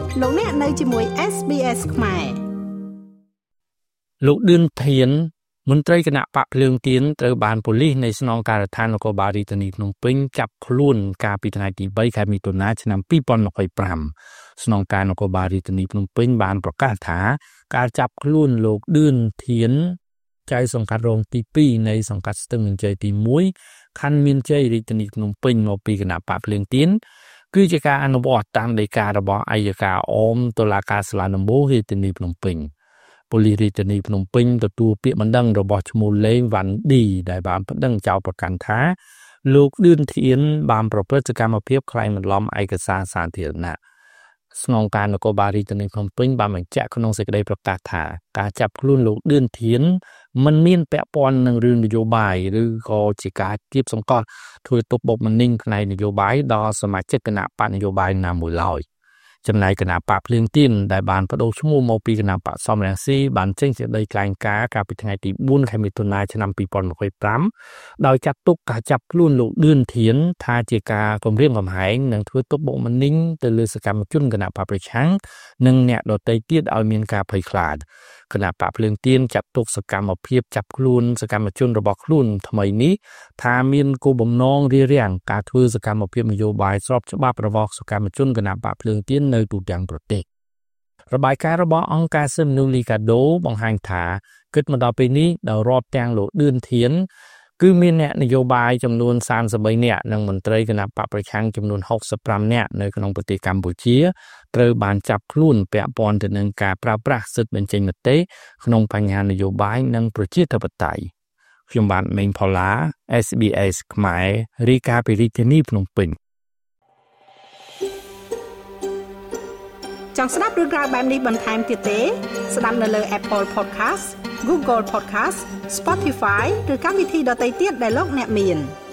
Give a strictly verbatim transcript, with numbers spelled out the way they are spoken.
លោកអ្នកនៅជាមួយ เอส บี เอส ខ្មែរលោកឌឿនធានមន្ត្រីគណៈបកភ្លើងទៀនត្រូវបានប៉ូលីសនៃស្នងការដ្ឋាននគរបាលរាជធានីភ្នំពេញចាប់ខ្លួនកាលពីថ្ងៃទីបីខែមិថុនាឆ្នាំពីរពាន់ยี่สิบห้าស្នងការនគរបាលរាជធានីភ្នំពេញបានប្រកាសថាការចាប់ខ្លួនលោកឌឿនធានចៅសង្កាត់រងទីពីរនៃសង្កាត់ស្ទឹងមានជ័យទីមួយខណ្ឌមានជ័យរាជធានីភ្នំពេញមកពីគណៈបកភ្លើងទៀនគឺជាការអនុវត្តតាមដីការបស់អัยការអមតុលាការសាលាដំបូងរាជធានីភ្នំពេញប៉ូលីសរាជធានីភ្នំពេញទទួលពាក្យបណ្ដឹងរបស់ឈ្មោះលេងវ៉ាន់ឌីដែលបានបណ្ដឹងចោទប្រកាន់ថាលោកឌឿនធានបានប្រព្រឹត្តសកម្មភាពក្លែងបន្លំឯកសារសាធារណៈស្នងការនគរបាលរាជធានីភ្នំពេញបានបញ្ជាក់ក្នុងសេចក្តីប្រកាសថាការចាប់ខ្លួនលោកឌឿនធានមិនមានពាក់ព័ន្ធនឹងរឿងនយោបាយឬក៏ជាការទាបសង្កត់ធ្វើទុកបុកម្នេញផ្នែកនយោបាយដល់សមាជិកគណៈបកនយោបាយណាមួយឡើយចំណែកគណៈបកភ្លើងទៀនដែលបានបដូរឈ្មោះមកពីគណៈបកសំរងស៊ីបានចេញសេចក្តីថ្លែងការណ៍កាលពីថ្ងៃទីបួនខែមិថុនាឆ្នាំពីរពាន់ยี่สิบห้าដោយចាត់ទុកការចាប់ខ្លួនលោកឌឿនធានថាជាការគំរាមកំហែងនិងធ្វើទុកបុកម្នេញទៅលើសកម្មជនគណៈបកប្រឆាំងនិងអ្នកដទៃទៀតឲ្យមានការភ័យខ្លាចគណៈបកភ្លើងទៀនចាត់ទុកសកម្មភាពចាប់ខ្លួនសកម្មជនរបស់ខ្លួនថ្មីនេះថាមានគោលបំណងរារាំងការធ្វើសកម្មភាពនយោបាយស្របច្បាប់របស់សកម្មជនគណៈបកភ្លើងទៀននៅទូទាំងប្រទេសរបាយការណ៍របស់អង្គការសិទ្ធិមនុស្សលីកាដូបង្ហាញថាគិតមកដល់ពេលនេះដល់រាប់ទាំងលោកឌឿនធានគឺមានអ្នកនយោបាយចំនួនសាមសិបបីនាក់និងមន្ត្រីគណៈបកប្រឆាំងចំនួនหกสิบห้าនាក់នៅក្នុងប្រទេសកម្ពុជាត្រូវបានចាប់ខ្លួនពាក់ព័ន្ធទៅនឹងការប្រើប្រាស់សិទ្ធិបញ្ចេញមតិក្នុងបញ្ហានយោបាយនិងប្រជាធិបតេយ្យខ្ញុំបាទមេងផល្លា เอส บี เอส ខ្មែររាយការណ៍ពីរាជធានីភ្នំពេញចង់ស្ដាប់រឿងរ៉ាវបែបនេះបន្ថែមទៀតទេស្ដាប់នៅលើ Apple Podcast Google Podcast Spotify ឬកម្មវិធីដទៃទៀតដែលលោកអ្នកមាន